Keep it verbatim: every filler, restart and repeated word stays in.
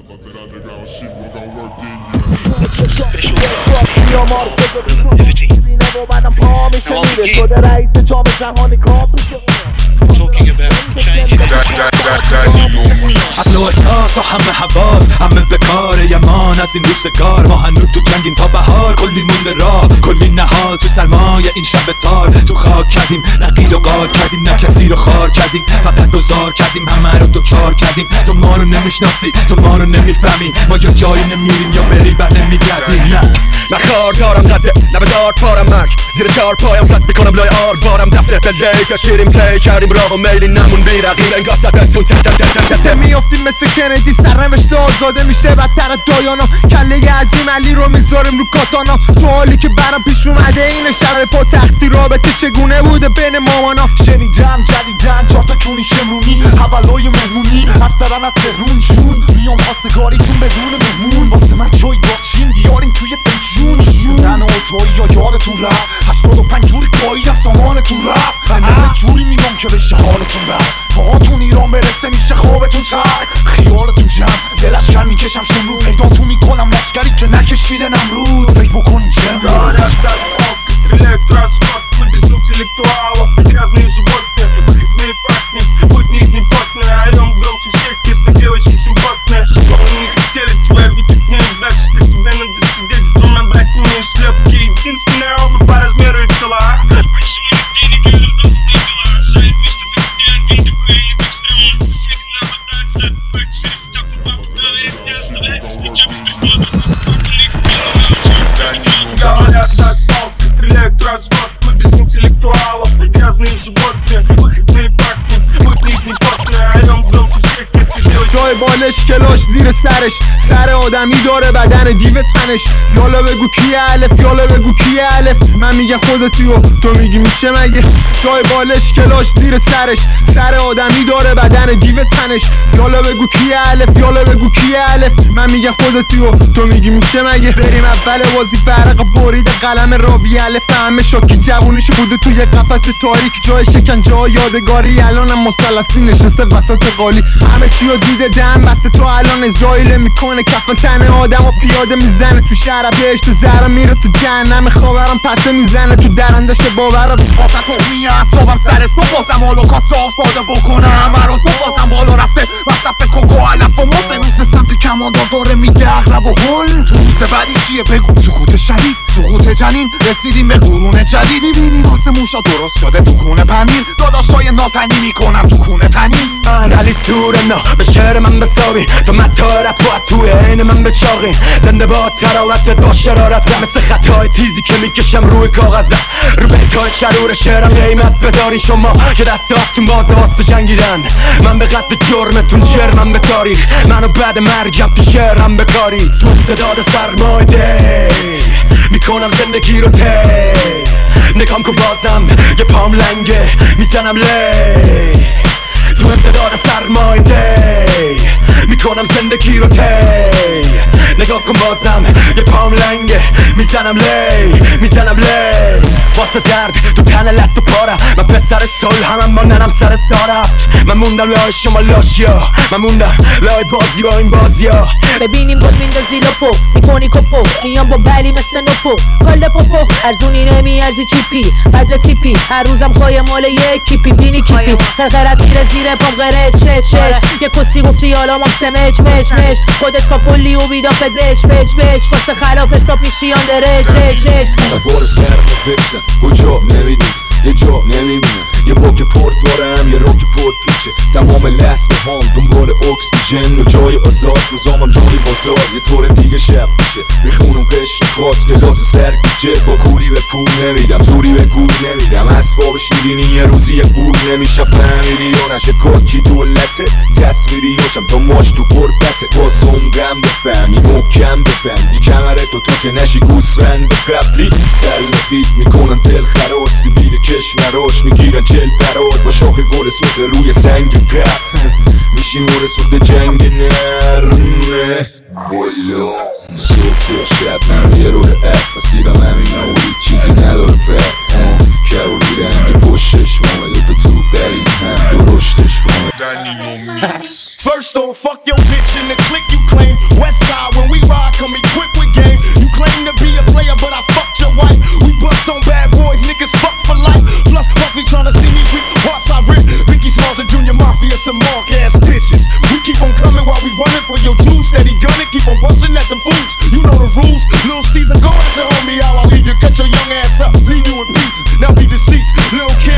اصل و احساس و همه حواس همه بکاره یمان از این روزگار ما هنوز تو جنگیم تا بهار کلی مونده راه کلی نهال تو سرمایه این شب تار تو خاک کردیم نقیل و قار کردیم نه کسی رو خار کردیم فقط دوزار کردیم همه رو دوچار کردیم تو ما رو نمیشناسی تو ما رو نمیفهمی ما یا جایی نمیریم یا بری بر نمیگردیم نه من خار دارم قده لبه دار پارم مرگ زیر چار پایم زد میکنم لای آروارم دفنه دلی کشیریم تی کردیم راه و میلی نمون بی رقیب انگاه سبتون تت تت تت تت میافتیم مثل کندی سرنوشت آزاده میشه بدتر از دایانا کله عظیم علی رو میذاریم رو کاتانا سوالی که برام پیش اومده اینه شب پا تختی رابطه چگونه بوده بین مامانا شنیدم جدیدن چهار تا کونی شمرونی حولای مهمونی افسرن از تهرون جون میام خواستگاریتون بدون مهمون واسه من چای باچین بیارین توی فنجون شدن اوتوی یا یادتون رفت هشتاد و پنج جوری پایی از سامانتون رفت من جوری میگم که بشه حالتون رفت پاهاتون ایران برسه میشه خوابتون تر خیالتون جمع دلشکر میکشم شمرو پیداتون میکنم لشکری که نکشیده نمرود فکر بکنین جمع Стреляют транспорт, мы без интеллектуалов. Грязные животные, выходные парни. Будни их не потные, орем громче всех, если девочки симпатные. Чтобы мы не хотели тебя видеть днем дальше, так тебе надо сидеть с двумя братьями и шлепки. Единственная обувь по размеру и цела. Почему нигде не говорил, что встретила? Жаль, что ты не один такой, не так стрёмно. Всех нападаться, отбывать через стёкла. Папа говорит, не оставляйся с плеча без присмотра. Говорят, так стреляют транспорт, мы без интеллектуалов. Грязные животные, выходные парни. Будни их не потные, орем громче всех, если девочки. جای بالش کلاش زیر سرش سر آدمی داره بدن دیو تنش یالا بگو کیه الف یالا بگو کیه الف من میگم خودتی و تو میگی میشه مگه جای بالش کلاش زیر سرش سر آدمی داره بدن دیو تنش یالا بگو کیه الف یالا بگو کیه الف من میگم خودتی و تو میگی میشه مگه بریم اول بازی فرق برید قلم راوی الف همه شاکی جوونش بوده توی قفس تاریک جای شکنجه ها یادگاری الانم مثلثی نشسته وسط قالی همه چیو دیده دم بسته تو الان اسرائیل میکنه کفن تن آدم و پیاده میزنه تو شهر بهشت زهره میره تو جهنم خوابرم پسته میزنه تو درندش باورم واسه تومی اصابم سر اسم بازم هالوکا ساز باده بکنم عراض بازم بالا رفته مصرف کوکو علف و مفه مثل سمت کماندار داره میگه اغرب و هل تو روز بعدی چیه بگو سکوت شدید سقوط جنین رسیدیم به قرون جدید میبینی واسه موشا درست شده تو کونه پنیر داداشای ناتنی میکنم تو کونه تنین من علی سورنا به شعر من بسابی تو متا رپ باید توی عین من بچاقی زنده با تراوتت با شرارت مثل خطای تیزی که میکشم روی کاغذم رو بیتای شرور شعرم قیمت بذارین شما که دستاتون بازه واسه جنگیدن من به قد جرمتون جرمم به تاریخ منو بعد مرگم تو شعرم بکاری تو امتداد سرمایده میکنم زندگی رو تی نگام کن بازم یه پام لنگه میزنم لی تو امتداد سرمایده میکنم زندگی رو تی نگاه کن بازم یه پام لنگه میزنم لی میزنم لی واسه درد تو تن لط و پارم من پسر سال همم ماندنم سر سارفت من موندم لای شما لاشیا من موندم لای بازی با این بازیا ببینیم گل میندازی لپو میکنی کپو میام با بلی مثل نپو کل پوپو ارزونی نمیارزی چیپی قدر تیپی هر روزم خواهی مال یک کیپی بینی کیپی تخرت میره زیر پام غره چه چش یه کسی گفتی حالا مام سمچ مچ مچ خودت کاپولی و بیدافت بچ بچ بچ واسه خلاف حساب میشی آن درج رج رج بار سر بشتم کجا نمیدیم یه جا نمیبینم یه باک پورت دارم یه راک پورت پیچه تمام لحظه هام دنبال اکسیژن و جای آزاد روزامم جای بازار یه طور دیگه شب میشه میخونم قشن خواست کلاس سرگیجه با کوری به پول نمیدم زوری به گول نمیدم اسباب شیرینی یه روزی پول نمیشه فهمیدی یا نشه کاکی دولته تصویری هاشم تا ماش تو قربته واسه اون غم بفهمی محکم ببندی کمرتو تو که نشی گوسفند قبلی سلفید میکنن دل خراش سیبیل کشوراش میگیرن چل برات با شاخ گل سوخه روی سنگ پر میشی مور سوخت جنگ نرمه ویلو صبح سر شب من یه رو اپ مسیرم همین و هیچ چیزی نداره فرق کرولی رنگ پشتش مامه دوتا تو بری هم درشتش مامه First don't fuck your bitch in the click you claim. West side, when we ride, come equipped with game. You claim to be a player, but I fucked your wife. We bust on bad boys, niggas fuck for life. Plus, Puffy tryna see me weak, hearts I rip. Biggie Smalls and Junior Mafia, some mark ass bitches. We keep on coming while we running for your juice. Steady gunning, keep on busting at the fools. You know the rules. Little Caesar, go and tell me how I leave you. Cut your young ass up, leave you in pieces. Now be deceased, little kid.